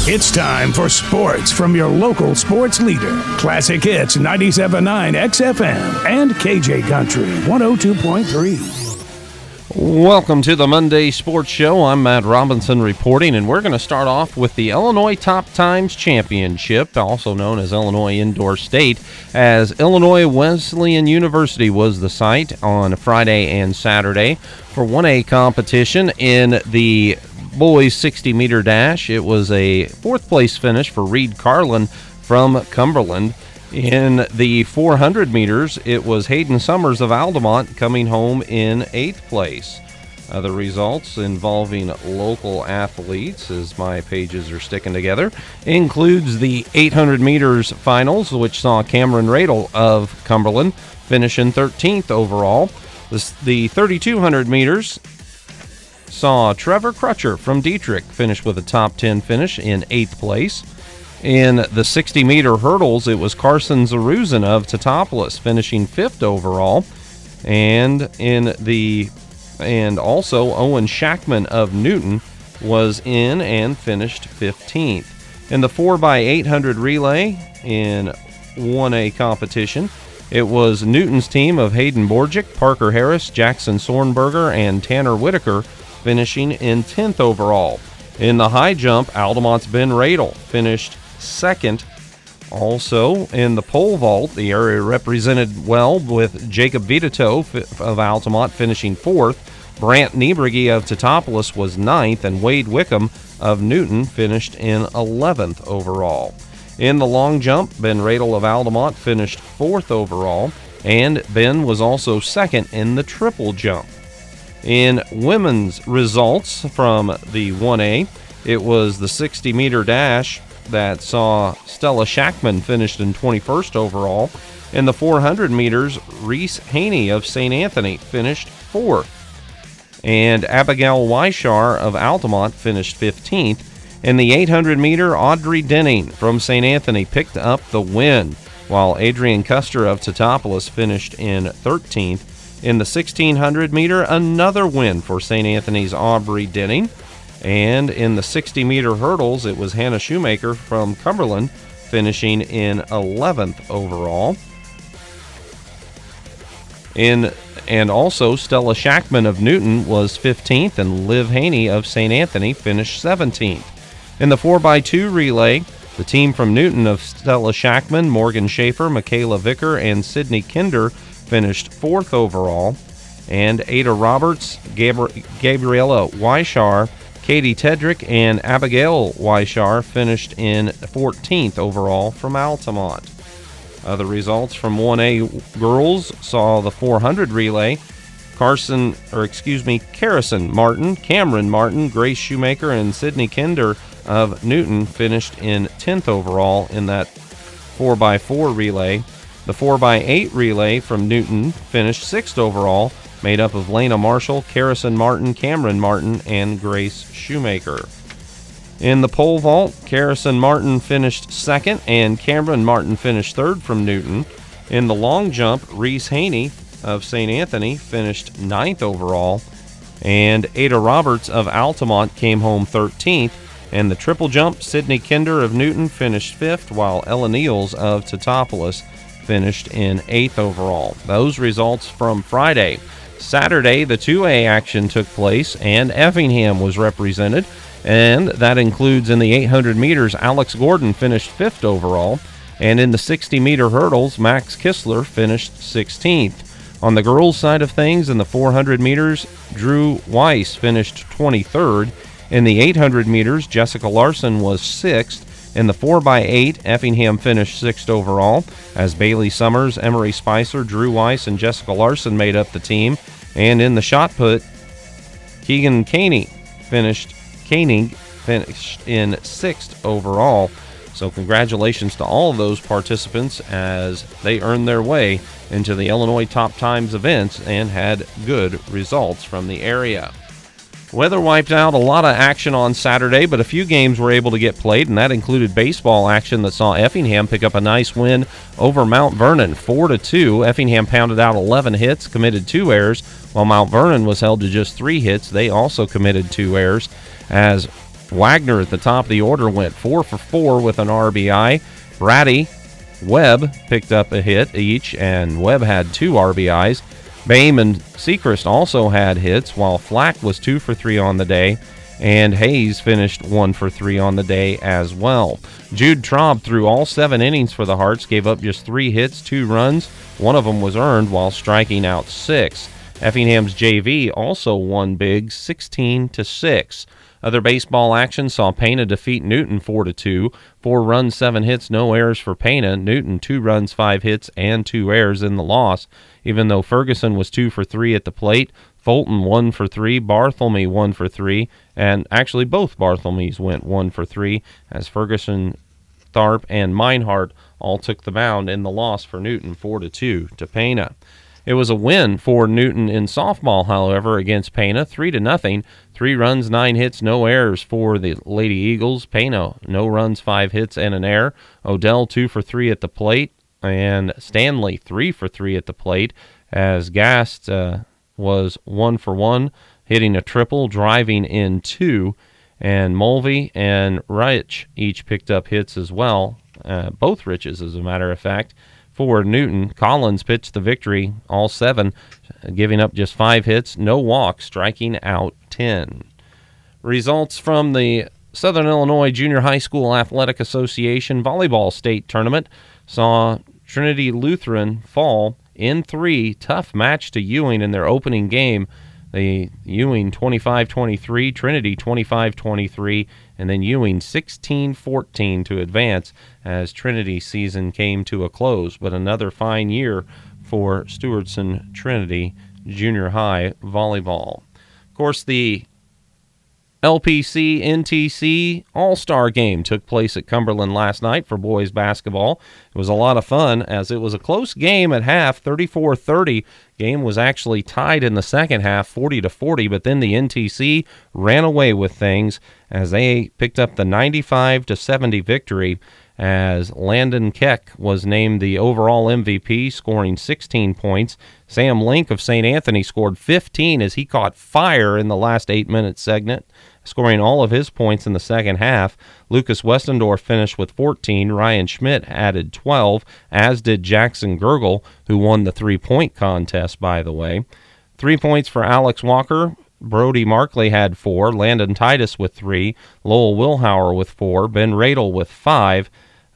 It's time for sports from your local sports leader. Classic Hits 97.9 XFM and KJ Country 102.3. Welcome to the Monday Sports Show. I'm Matt Robinson reporting, and we're going to start off with the Illinois Top Times Championship, also known as Illinois Indoor State, as Illinois Wesleyan University was the site on Friday and Saturday for 1A competition in the boys 60-meter dash. It was a fourth-place finish for Reed Carlin from Cumberland. In the 400 meters, it was Hayden Summers of Altamont coming home in 8th place. The results involving local athletes, as my pages are sticking together, includes the 800 meters finals, which saw Cameron Radel of Cumberland finish in 13th overall. The 3200 meters saw Trevor Crutcher from Dietrich finish with a top 10 finish in 8th place. In the 60-meter hurdles, it was Carson Zaruzin of Teutopolis finishing 5th overall, and also Owen Shackman of Newton was in and finished 15th. In the 4x800 relay in 1A competition, it was Newton's team of Hayden Borgic, Parker Harris, Jackson Sornberger, and Tanner Whitaker finishing in 10th overall. In the high jump, Altamont's Ben Radel finished 2nd. Also, in the pole vault, the area represented well with Jacob Vitito of Altamont finishing 4th. Brant Niebrigi of Teutopolis was 9th, and Wade Wickham of Newton finished in 11th overall. In the long jump, Ben Radel of Altamont finished 4th overall, and Ben was also 2nd in the triple jump. In women's results from the 1A, it was the 60-meter dash that saw Stella Shackman finished in 21st overall. In the 400 meters, Reese Haney of St. Anthony finished 4th. And Abigail Weishar of Altamont finished 15th. In the 800-meter, Audrey Denning from St. Anthony picked up the win, while Adrian Custer of Teutopolis finished in 13th. In the 1600-meter, another win for St. Anthony's Aubrey Denning. And in the 60-meter hurdles, it was Hannah Shoemaker from Cumberland finishing in 11th overall. And also, Stella Shackman of Newton was 15th, and Liv Haney of St. Anthony finished 17th. In the 4x2 relay, the team from Newton of Stella Shackman, Morgan Schaefer, Michaela Vicker, and Sydney Kinder finished 4th overall. And Ada Roberts, Gabriella Weishar, Katie Tedrick, and Abigail Weishar finished in 14th overall from Altamont. The results from 1A girls saw the 400 relay. Cameron Martin, Grace Shoemaker, and Sydney Kinder of Newton finished in 10th overall in that 4x4 relay. The 4x8 relay from Newton finished 6th overall, made up of Lena Marshall, Carrison Martin, Cameron Martin, and Grace Shoemaker. In the pole vault, Carrison Martin finished 2nd, and Cameron Martin finished 3rd from Newton. In the long jump, Reese Haney of St. Anthony finished 9th overall, and Ada Roberts of Altamont came home 13th. And the triple jump, Sydney Kinder of Newton finished 5th, while Ella Niels of Teutopolis finished in 8th overall. Those results from Friday. Saturday, the 2A action took place, and Effingham was represented, and that includes in the 800 meters, Alex Gordon finished 5th overall, and in the 60-meter hurdles, Max Kistler finished 16th. On the girls' side of things, in the 400 meters, Drew Weiss finished 23rd. In the 800 meters, Jessica Larson was 6th. In the 4x8, Effingham finished 6th overall, as Bailey Summers, Emery Spicer, Drew Weiss, and Jessica Larson made up the team. And in the shot put, Keegan Koenig finished in 6th overall. So congratulations to all of those participants as they earned their way into the Illinois Top Times events and had good results from the area. Weather wiped out a lot of action on Saturday, but a few games were able to get played, and that included baseball action that saw Effingham pick up a nice win over Mount Vernon, 4-2. Effingham pounded out 11 hits, committed 2 errors, while Mount Vernon was held to just 3 hits. They also committed 2 errors, as Wagner at the top of the order went 4 for 4 with an RBI. Brady, Webb picked up a hit each, and Webb had 2 RBIs. Boehm and Sechrist also had hits, while Flack was 2 for 3 on the day, and Hayes finished 1 for 3 on the day as well. Jude Traub threw all 7 innings for the Hearts, gave up just 3 hits, 2 runs. One of them was earned while striking out 6. Effingham's JV also won big, 16-6. Other baseball action saw Pena defeat Newton 4-2. 4 runs, 7 hits, no errors for Pena. Newton 2 runs, 5 hits, and 2 errors in the loss. Even though Ferguson was 2 for 3 at the plate, Fulton 1 for 3, Barthelme 1 for 3, and actually both Barthelmes went 1 for 3 as Ferguson, Tharp, and Meinhardt all took the mound in the loss for Newton 4-2 to Pena. It was a win for Newton in softball, however, against Pena, 3-0. 3 runs, 9 hits, no errors for the Lady Eagles. Pena, no runs, 5 hits, and an error. Odell 2 for 3 at the plate, and Stanley 3 for 3 at the plate, as Gast was 1 for 1, hitting a triple, driving in 2, and Mulvey and Rich each picked up hits as well, both Riches, as a matter of fact. For Newton, Collins pitched the victory, all 7, giving up just 5 hits, no walks, striking out 10. Results from the Southern Illinois Junior High School Athletic Association Volleyball State Tournament saw Trinity Lutheran fall in 3. Tough match to Ewing in their opening game. The Ewing 25-23, Trinity 25-23, and then Ewing 16-14 to advance as Trinity's season came to a close. But another fine year for Stewartson Trinity Junior High volleyball. Of course, the LPC NTC All-Star Game took place at Cumberland last night for boys basketball. It was a lot of fun as it was a close game at half, 34-30. Game was actually tied in the second half, 40-40, but then the NTC ran away with things as they picked up the 95-70 victory, as Landon Keck was named the overall MVP, scoring 16 points. Sam Link of St. Anthony scored 15 as he caught fire in the last 8-minute segment, scoring all of his points in the second half. Lucas Westendorf finished with 14. Ryan Schmidt added 12, as did Jackson Gergel, who won the three-point contest, by the way. 3 points for Alex Walker. Brody Markley had 4. Landon Titus with 3. Lowell Wilhauer with 4. Ben Radel with 5.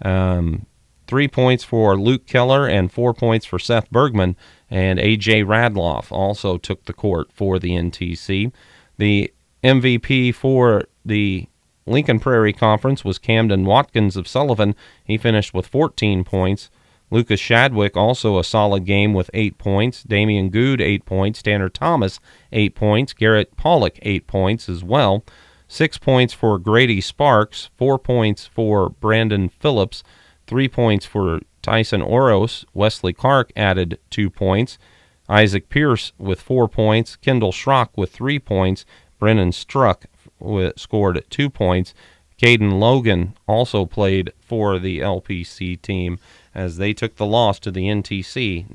3 points for Luke Keller and 4 points for Seth Bergman. And A.J. Radloff also took the court for the NTC. The MVP for the Lincoln Prairie Conference was Camden Watkins of Sullivan. He finished with 14 points. Lucas Shadwick, also a solid game with 8 points. Damian Good, 8 points. Tanner Thomas, 8 points. Garrett Pollock, 8 points as well. 6 points for Grady Sparks. 4 points for Brandon Phillips. 3 points for Tyson Oros. Wesley Clark added 2 points. Isaac Pierce with 4 points. Kendall Schrock with 3 points. Brennan Struck scored 2 points. Caden Logan also played for the LPC team as they took the loss to the NTC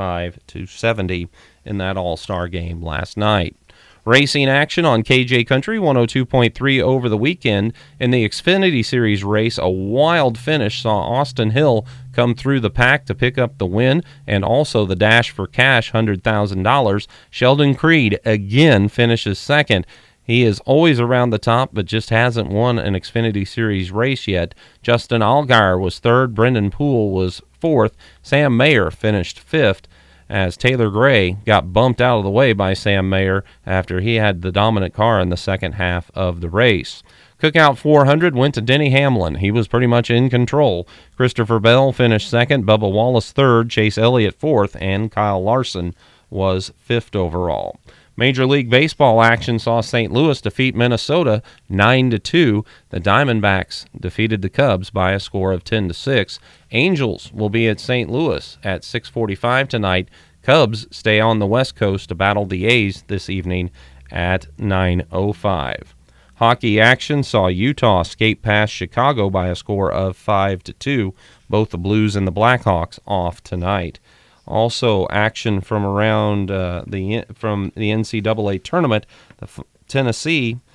95-70 in that All-Star game last night. Racing action on KJ Country 102.3 over the weekend. In the Xfinity Series race, a wild finish saw Austin Hill come through the pack to pick up the win and also the dash for cash, $100,000. Sheldon Creed again finishes second. He is always around the top, but just hasn't won an Xfinity Series race yet. Justin Allgaier was third. Brendan Poole was fourth. Sam Mayer finished fifth, as Taylor Gray got bumped out of the way by Sam Mayer after he had the dominant car in the second half of the race. Cookout 400 went to Denny Hamlin. He was pretty much in control. Christopher Bell finished second, Bubba Wallace third, Chase Elliott fourth, and Kyle Larson was fifth overall. Major League Baseball action saw St. Louis defeat Minnesota 9-2. The Diamondbacks defeated the Cubs by a score of 10-6. Angels will be at St. Louis at 6:45 tonight. Cubs stay on the West Coast to battle the A's this evening at 9:05. Hockey action saw Utah skate past Chicago by a score of 5-2. Both the Blues and the Blackhawks off tonight. Also, action from around the NCAA tournament. Tennessee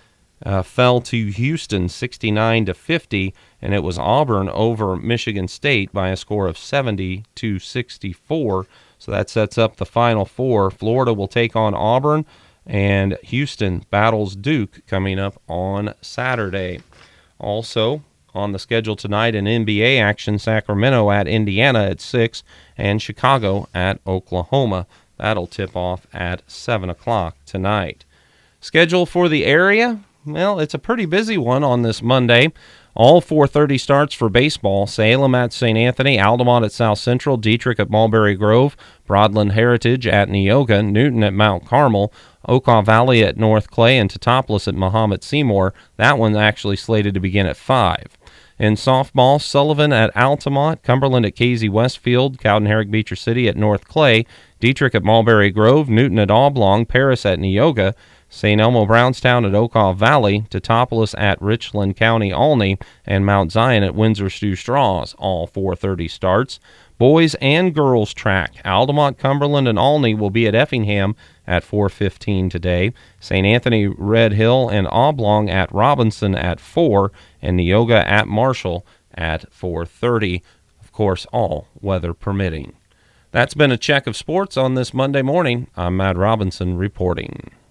fell to Houston 69-50, and it was Auburn over Michigan State by a score of 70-64. So that sets up the Final Four. Florida will take on Auburn, and Houston battles Duke coming up on Saturday. Also on the schedule tonight in NBA action, Sacramento at Indiana at 6 and Chicago at Oklahoma. That'll tip off at 7 o'clock tonight. Schedule for the area? Well, it's a pretty busy one on this Monday. All 4:30 starts for baseball. Salem at St. Anthony, Altamont at South Central, Dietrich at Mulberry Grove, Broadland Heritage at Neoga, Newton at Mount Carmel, Okaw Valley at North Clay, and Teutopolis at Mahomet Seymour. That one's actually slated to begin at 5. In softball, Sullivan at Altamont, Cumberland at Casey Westfield, Cowden-Herrick Beecher City at North Clay, Dietrich at Mulberry Grove, Newton at Oblong, Paris at Neoga, St. Elmo Brownstown at Okaw Valley, Teutopolis at Richland County Olney, and Mount Zion at Windsor Stew Straws. All 4:30 starts. Boys and girls track. Altamont, Cumberland, and Olney will be at Effingham at 4:15 today. St. Anthony, Red Hill, and Oblong at Robinson at 4, and Neoga at Marshall at 4:30. Of course, all weather permitting. That's been a check of sports on this Monday morning. I'm Matt Robinson reporting.